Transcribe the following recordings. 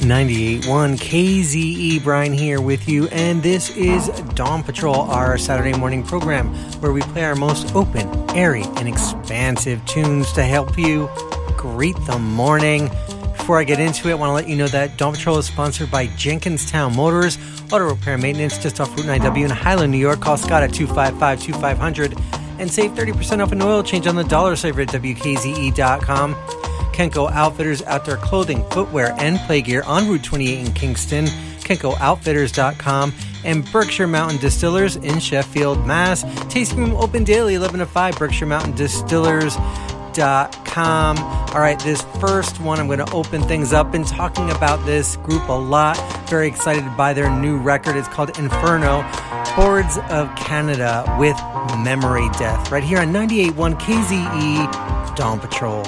98.1 KZE, Brian here with you, and this is Dawn Patrol, our Saturday morning program where we play our most open, airy, and expansive tunes to help you greet the morning. Before I get into it, I want to let you know that Dawn Patrol is sponsored by Jenkinstown Motors, auto repair and maintenance just off Route 9W in Highland, New York. Call Scott at 255-2500 and save 30% off an oil change on the Dollar Saver at WKZE.com. Kenko Outfitters outdoor clothing, footwear, and play gear on Route 28 in Kingston, KenkoOutfitters.com, and Berkshire Mountain Distillers in Sheffield, Mass. Tasting room open daily, 11 to 5, Berkshire Mountain Distillers.com. All right, this first one, I'm going to open things up. Been talking about this group a lot. Very excited by their new record. It's called Inferno. Boards of Canada with Memory Death. Right here on 98.1 KZE, Dawn Patrol.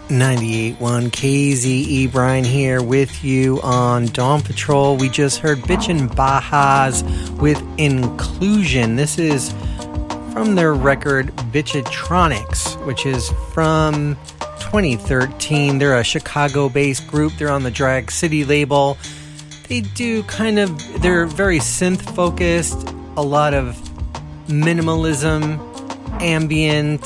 98.1 KZE, Brian here with you on Dawn Patrol. We just heard Bitchin' Bajas with Inclusion. This is from their record Bitchatronics, which is from 2013. They're a Chicago-based group. They're on the Drag City label. They do they're very synth-focused, a lot of minimalism, ambient,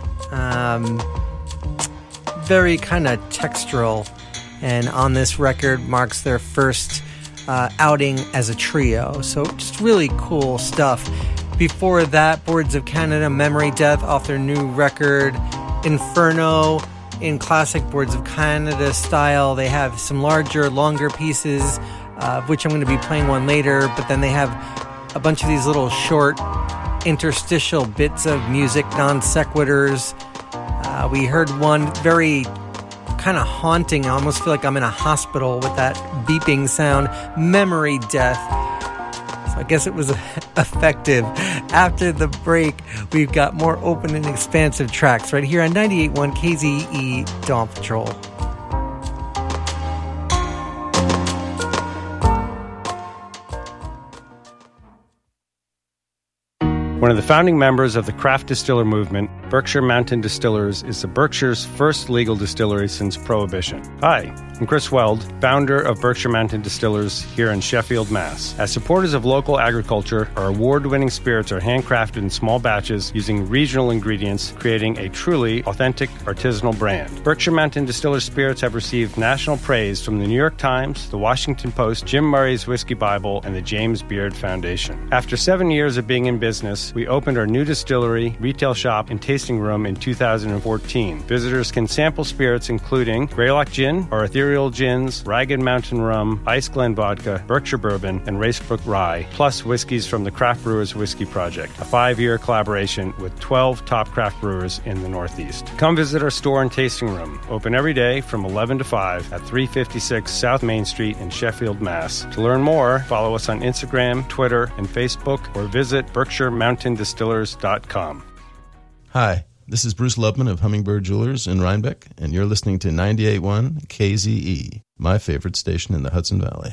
very kind of textural, and on this record marks their first outing as a trio, so just really cool stuff. Before that, Boards of Canada, Memory Death off their new record Inferno. In classic Boards of Canada style, they have some larger, longer pieces, of which I'm going to be playing one later, but then they have a bunch of these little short interstitial bits of music, non sequiturs. We heard one very kind of haunting. I almost feel like I'm in a hospital with that beeping sound, Memory Death. So I guess it was effective. After the break, we've got more open and expansive tracks right here on 98.1 KZE Dawn Patrol. One of the founding members of the craft distiller movement, Berkshire Mountain Distillers is the Berkshire's first legal distillery since Prohibition. Hi, I'm Chris Weld, founder of Berkshire Mountain Distillers here in Sheffield, Mass. As supporters of local agriculture, our award-winning spirits are handcrafted in small batches using regional ingredients, creating a truly authentic artisanal brand. Berkshire Mountain Distillers spirits have received national praise from the New York Times, the Washington Post, Jim Murray's Whiskey Bible, and the James Beard Foundation. After 7 years of being in business, we opened our new distillery, retail shop, and tasting room in 2014. Visitors can sample spirits including Greylock Gin, our ethereal gins, Ragged Mountain Rum, Ice Glen Vodka, Berkshire Bourbon, and Racebrook Rye, plus whiskeys from the Craft Brewers Whiskey Project, a 5-year collaboration with 12 top craft brewers in the Northeast. Come visit our store and tasting room, open every day from 11 to 5 at 356 South Main Street in Sheffield, Mass. To learn more, follow us on Instagram, Twitter, and Facebook, or visit BerkshireMountainDistillers.com. Hi, this is Bruce Lubman of Hummingbird Jewelers in Rhinebeck, and you're listening to 98.1 KZE, my favorite station in the Hudson Valley.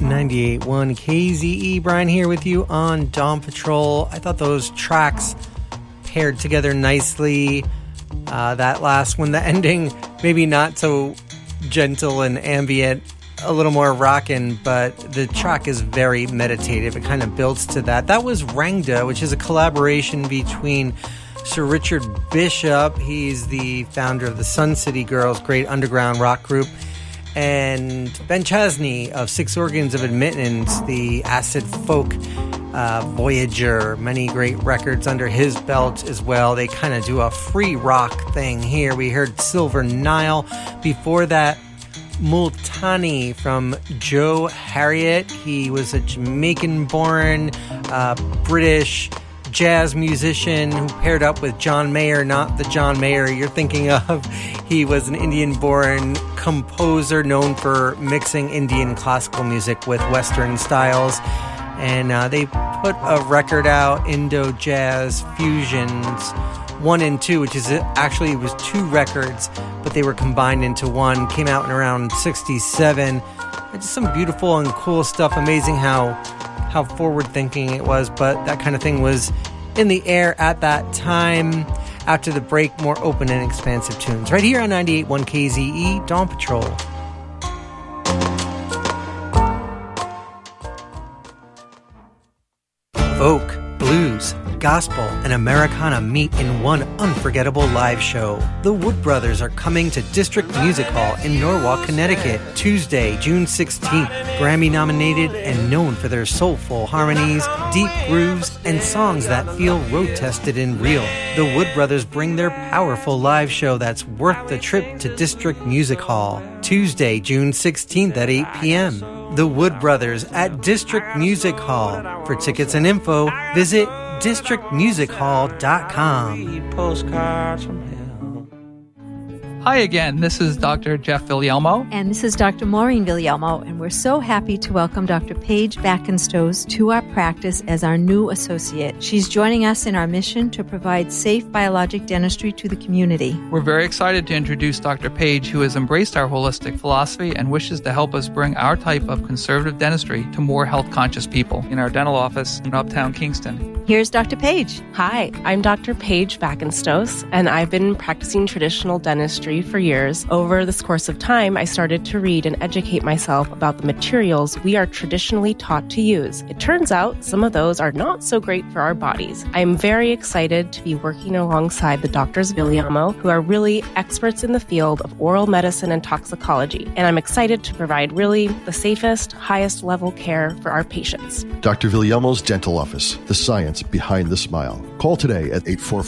98.1 KZE, Brian here with you on Dawn Patrol. I thought those tracks paired together nicely. That last one, the ending, maybe not so gentle and ambient, a little more rockin', but the track is very meditative. It kind of builds to that. That was Rangda, which is a collaboration between Sir Richard Bishop, he's the founder of the Sun City Girls, great underground rock group, and Ben Chesney of Six Organs of Admittance, the acid folk Voyager, many great records under his belt as well. They kind of do a free rock thing here. We heard Silver Nile. Before that, Multani from Joe Harriet. He was a Jamaican-born British jazz musician who paired up with John Mayer, not the John Mayer you're thinking of. He was an Indian-born composer known for mixing Indian classical music with Western styles. And they put a record out, Indo Jazz Fusions 1 and 2, which is actually, it was 2 records, but they were combined into one. Came out in around 67. It's some beautiful and cool stuff. Amazing how forward-thinking it was, but that kind of thing was in the air at that time. After the break, more open and expansive tunes. Right here on 98.1 KZE, Dawn Patrol. Folk, blues, gospel, and Americana meet in one unforgettable live show. The Wood Brothers are coming to District Music Hall in Norwalk, Connecticut, Tuesday, June 16th. Grammy-nominated and known for their soulful harmonies, deep grooves, and songs that feel road-tested and real. The Wood Brothers bring their powerful live show that's worth the trip to District Music Hall. Tuesday, June 16th at 8 p.m. The Wood Brothers at District Music Hall. For tickets and info, visit districtmusichall.com. Postcards from hell. Hi again, this is Dr. Jeff Villalmo. And this is Dr. Maureen Villalmo, and we're so happy to welcome Dr. Paige Backenstoes to our practice as our new associate. She's joining us in our mission to provide safe biologic dentistry to the community. We're very excited to introduce Dr. Paige, who has embraced our holistic philosophy and wishes to help us bring our type of conservative dentistry to more health-conscious people in our dental office in Uptown Kingston. Here's Dr. Paige. Hi, I'm Dr. Paige Backenstoes, and I've been practicing traditional dentistry for years. Over this course of time, I started to read and educate myself about the materials we are traditionally taught to use. It turns out some of those are not so great for our bodies. I'm very excited to be working alongside the Drs. Villalmo, who are really experts in the field of oral medicine and toxicology, and I'm excited to provide really the safest, highest level care for our patients. Dr. Villalmo's Dental Office, the science behind the smile. Call today at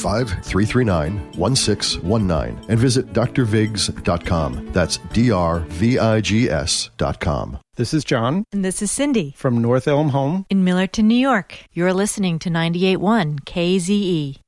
845-339-1619 and visit drvigs.com. That's drvigs.com. This is John. And this is Cindy. From North Elm Home in Millerton, New York. You're listening to 98.1 KZE.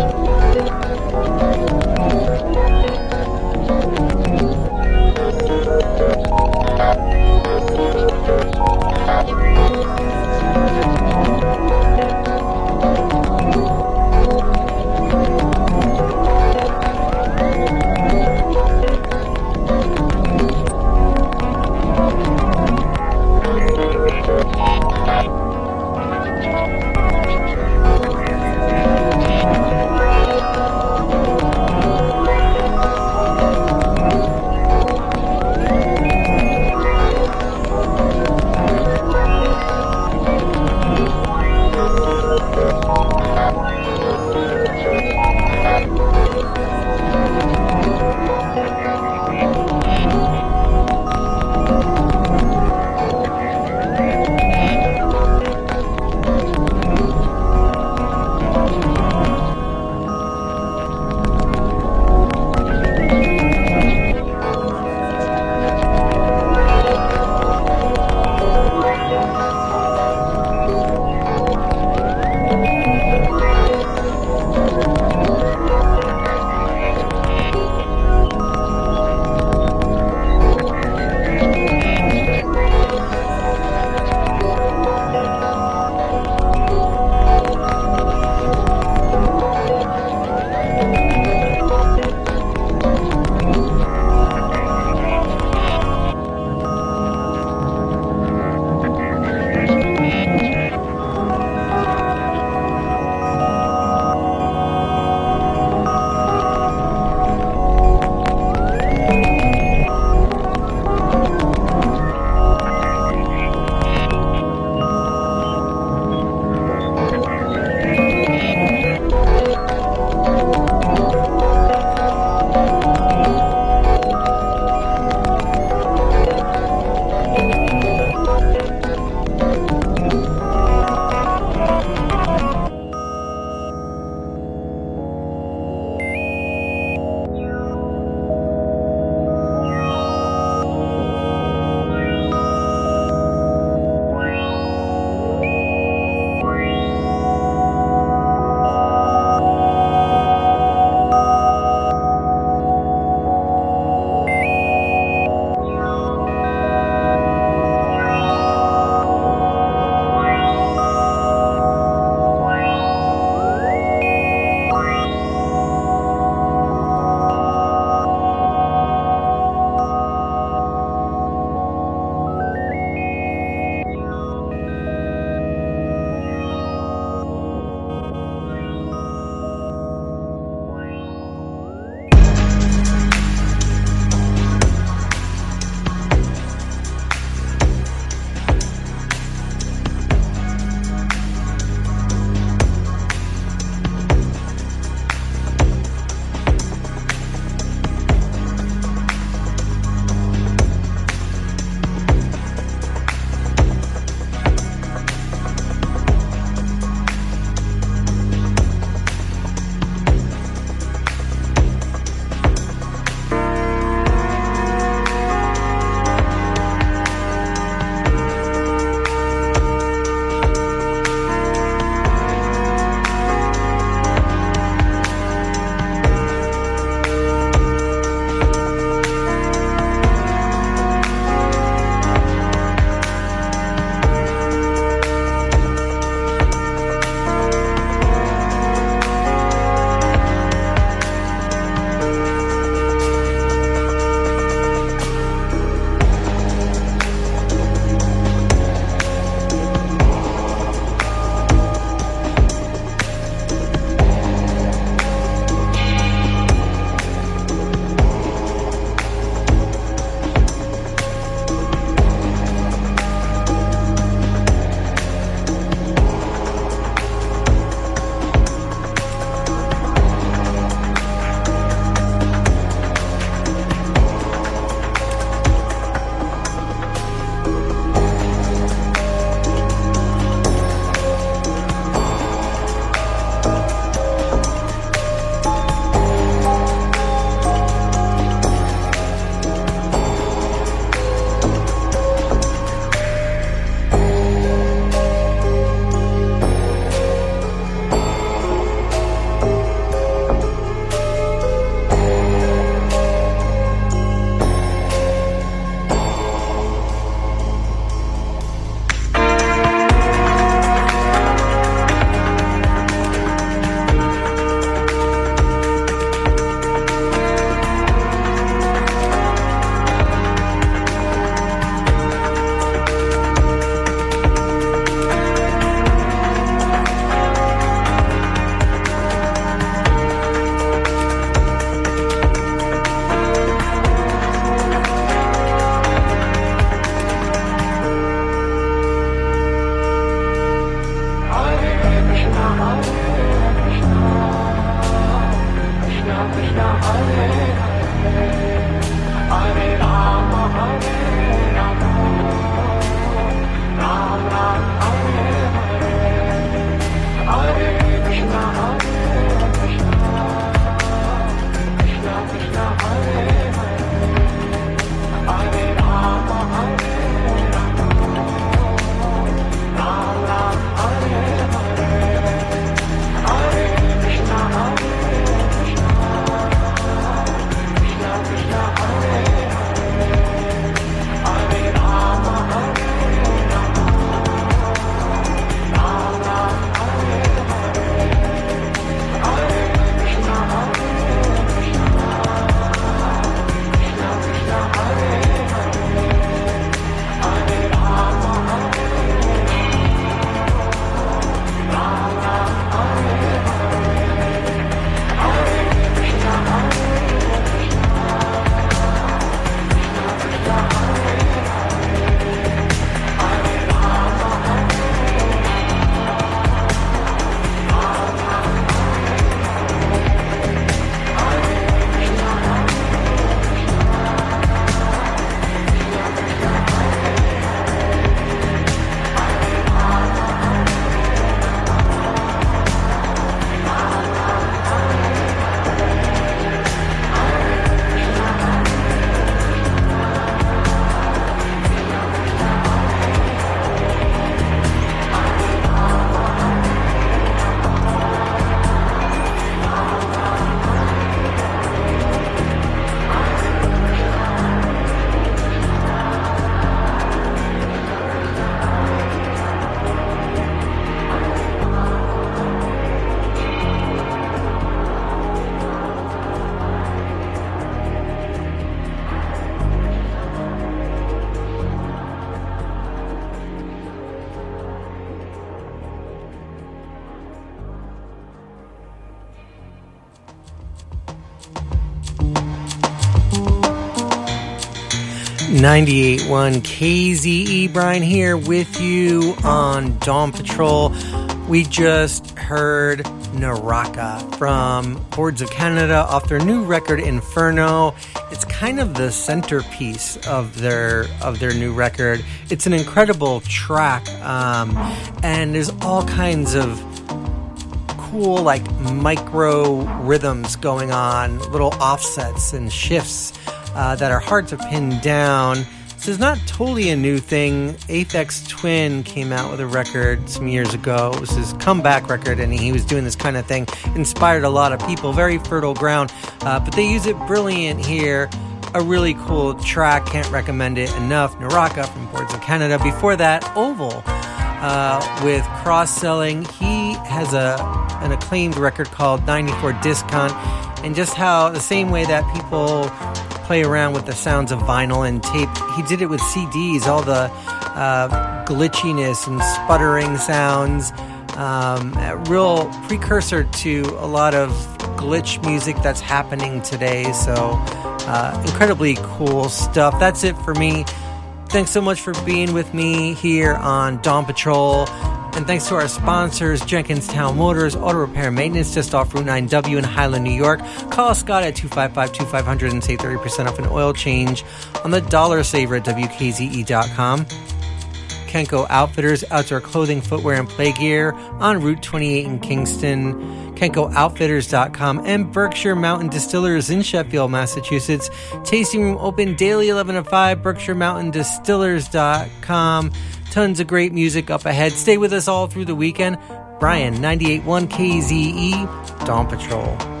98.1 KZE, Brian here with you on Dawn Patrol. We just heard Naraka from Boards of Canada off their new record Inferno. It's kind of the centerpiece of their new record. It's an incredible track, and there's all kinds of cool like micro rhythms going on, little offsets and shifts that are hard to pin down. This is not totally a new thing. Aphex Twin came out with a record some years ago. It was his comeback record, and he was doing this kind of thing. Inspired a lot of people. Very fertile ground, but they use it brilliant here. A really cool track. Can't recommend it enough. Naraka from Boards of Canada. Before that, Oval with Cross Selling. He has an acclaimed record called 94 Discount, and just how the same way that people play around with the sounds of vinyl and tape, he did it with CDs, all the glitchiness and sputtering sounds, a real precursor to a lot of glitch music that's happening today. So incredibly cool stuff. That's it for me. Thanks so much for being with me here on Dawn Patrol. And thanks to our sponsors, Jenkinstown Motors, Auto Repair and Maintenance, just off Route 9W in Highland, New York. Call Scott at 255-2500 and save 30% off an oil change on the Dollar Saver at WKZE.com. Kenko Outfitters, outdoor clothing, footwear, and play gear on Route 28 in Kingston. KenkoOutfitters.com. And Berkshire Mountain Distillers in Sheffield, Massachusetts. Tasting room open daily 11 to 5. BerkshireMountainDistillers.com. Tons of great music up ahead. Stay with us all through the weekend. Brian, 98.1 KZE, Dawn Patrol.